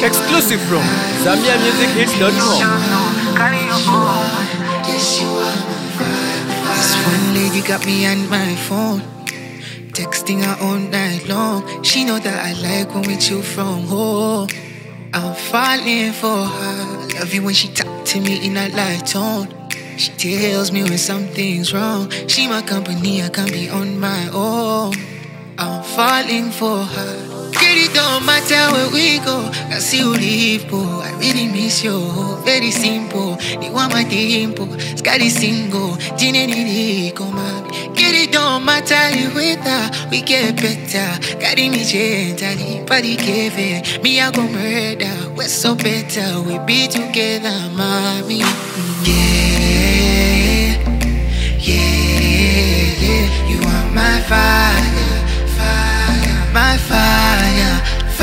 Exclusive from ZambiaMusicHits.com. This one lady got me on my phone, texting her all night long. She know that I like when we chill from home. I'm falling for her. Love you when she talk to me in a light tone. She tells me when something's wrong. She my company, I can't be on my own. I'm falling for her. Girl, it don't matter where we go. I see you leave, boo. I really miss you. Very simple. They want my tempo. Scotty single. Ginny come up. Girl, it don't matter you with her. We get better. Carry me gently. Body give it. Me, I go murder. We're so better. We be together, mommy. Yeah. You are my fire. My fire,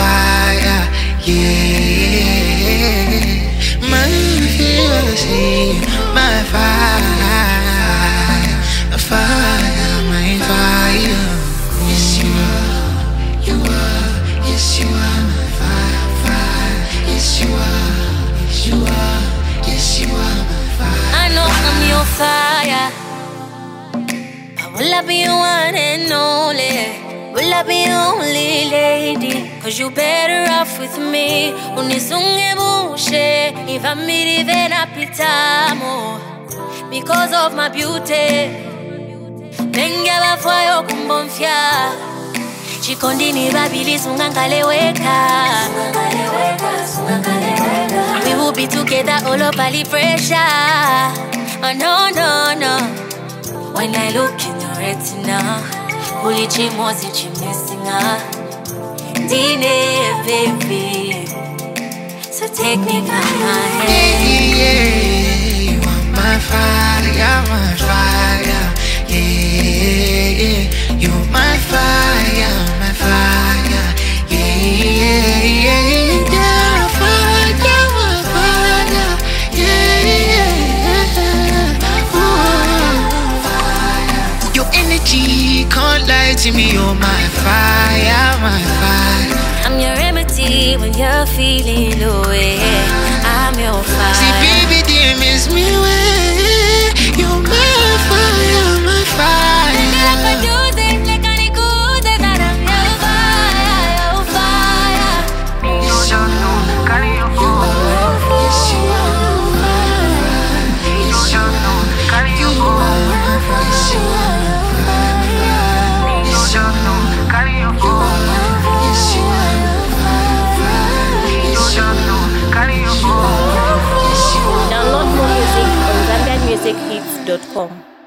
yeah. My fantasy, my fire, my fire. Yes, you are, yes, you are my fire. Yes, you are, yes, you are my fire. I know I'm your fire. Will I be your one and only? Will I be your only lady? Cause you better off with me. Unisunge bushe ivamiri vena pitamo. Because of my beauty Benga bafayo kumbonfya Chikondini babili sungangaleweka. We will be together all over the pressure. Oh no, no, no. When I look in your retina, Ulichi mozi chimesinga Dine baby, so take me by my hand. Yeah, you are my fire, my fire. Yeah, you're my fire, my fire. Yeah, you're fire, my fire. Yeah, your energy can't lie to me. You're my fire, my fire. I'm your remedy when you're feeling low. I'm your fire. See, baby, dear, miss me way. You're my fire, my fire. Download more music on ZambiaMusicHits.com.